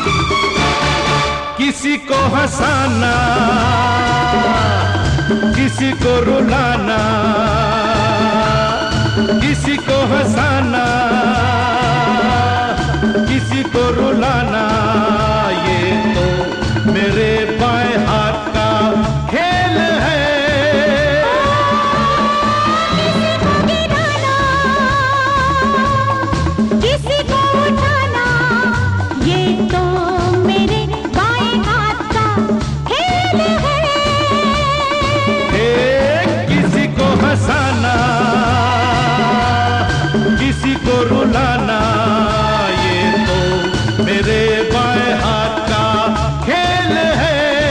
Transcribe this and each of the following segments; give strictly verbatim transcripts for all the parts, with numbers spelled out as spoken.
किसी को हंसाना, किसी को रुलाना, किसी को हंसाना, किसी को रुलाना, ये तो मेरे बाएं हाथ का खेल है। किसी को उठाना, ये तो मेरे बाएं हाथ का खेल है। ए, किसी को हंसाना, किसी को रुलाना, ये तो मेरे बाएं हाथ का खेल है।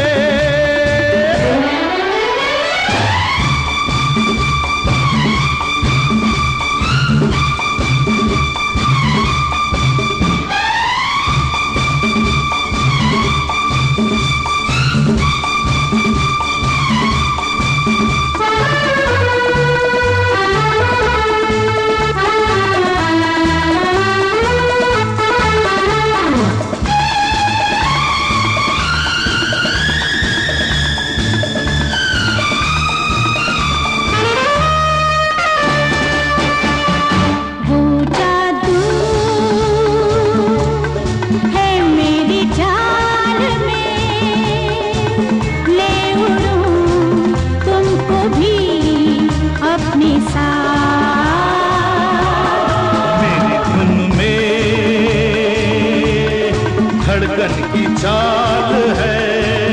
धड़कन की चाल है,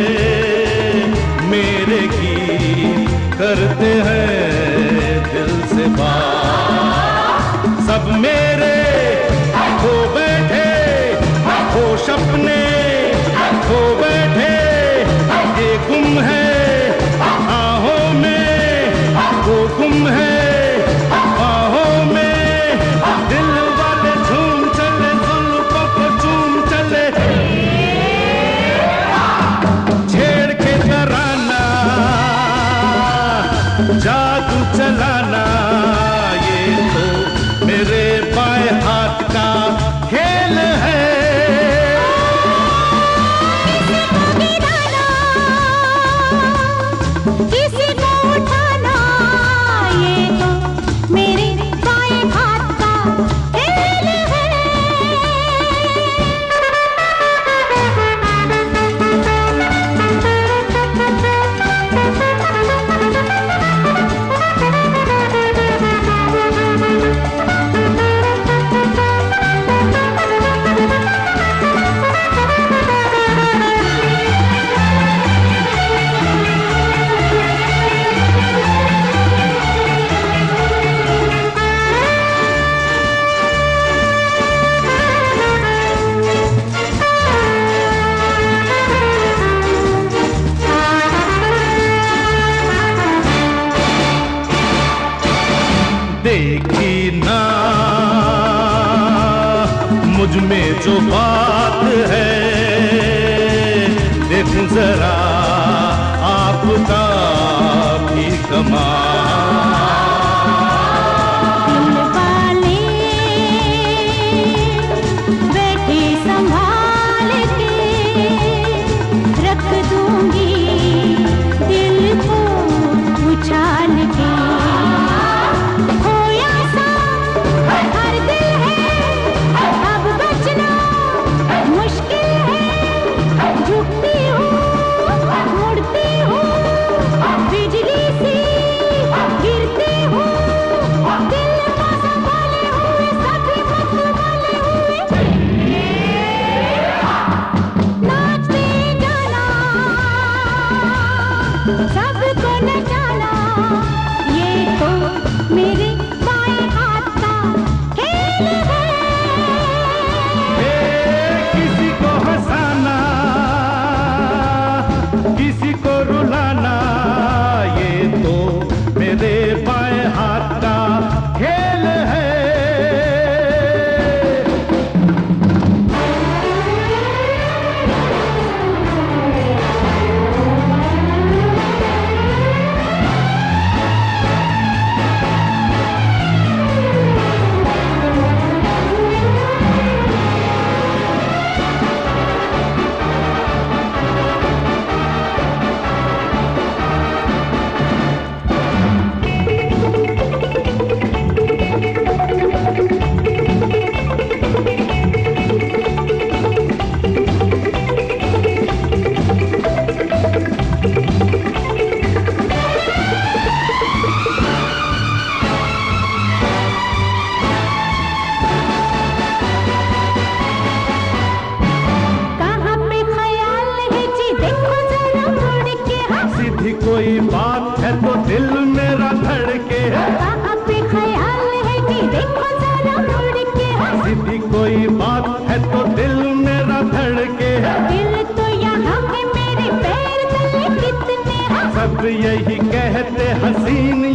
मेरे गीत करते हैं दिल से बात। सब मेरे खो बैठे होश अपने खो बैठे, ये गुम है आहों में, वो गुम है बाहों में। दिल वाले झूम चले, जुल्फों को चूम चले, छेड़ के तराना, जादू चलाना, ये तो मेरे बाएं हाथ का खेल है। किसी को उठाना, ये तो मेरे बाएं हाथ का खेल है। देखी ना मुझ में जो बात है, देखूं जरा आपका भी कमाल। दिल वाले बैठे संभाल के, रख दूंगी दिल को उछाल के। बिजली सी गिरती हूँ। कोई बात है तो दिल मेरा धड़के है। दिल तो यहाँ है मेरे पैर तले कितने हैं। सब यही कहते हसीन